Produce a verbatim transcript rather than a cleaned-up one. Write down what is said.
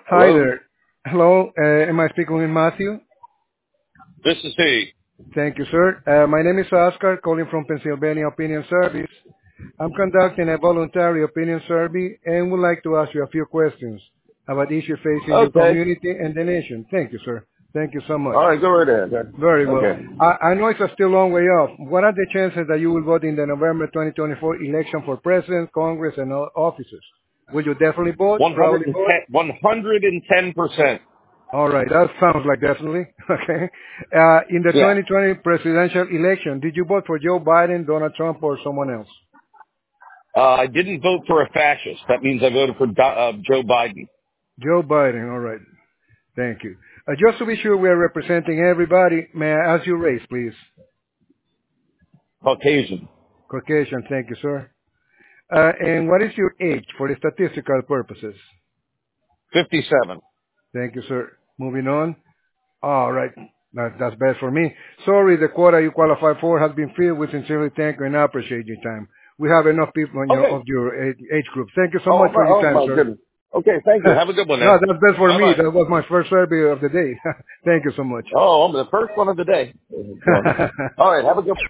Hi Hello, there. Hello, uh, am I speaking with Matthew? this is he. Thank you, sir. Uh, my name is Oscar, calling from Pennsylvania Opinion Service. I'm conducting a voluntary opinion survey and would like to ask you a few questions about issues facing your Okay. community and the nation. Thank you, sir. Thank you so much. All right, go right ahead. Very well. Okay. I, I know it's a still long way off. What are the chances that you will vote in the November twenty twenty-four election for president, Congress, and all officers? Will you definitely vote? Probably vote? one hundred ten, one hundred ten percent. All right, that sounds like definitely. Okay. Uh, in the Yeah. twenty twenty presidential election, did you vote for Joe Biden, Donald Trump, or someone else? Uh, I didn't vote for a fascist. That means I voted for Do- uh, Joe Biden. Joe Biden. All right. Thank you. Uh, just to be sure we are representing everybody, may I ask your race, please? Caucasian. Caucasian. Thank you, sir. Uh, and what is your age for the statistical purposes? fifty-seven. Thank you, sir. Moving on. All right. That, that's best for me. Sorry, the quota you qualify for has been filled. We sincerely thank you and appreciate your time. We have enough people in your, Okay. of your age, age group. Thank you so Oh much my, for your oh time, my sir. goodness. Okay, thank you. Have a good one No, now. that's best for Bye me. bye. That was my first survey of the day. Thank you so much. Oh, I'm the first one of the day. All right, have a good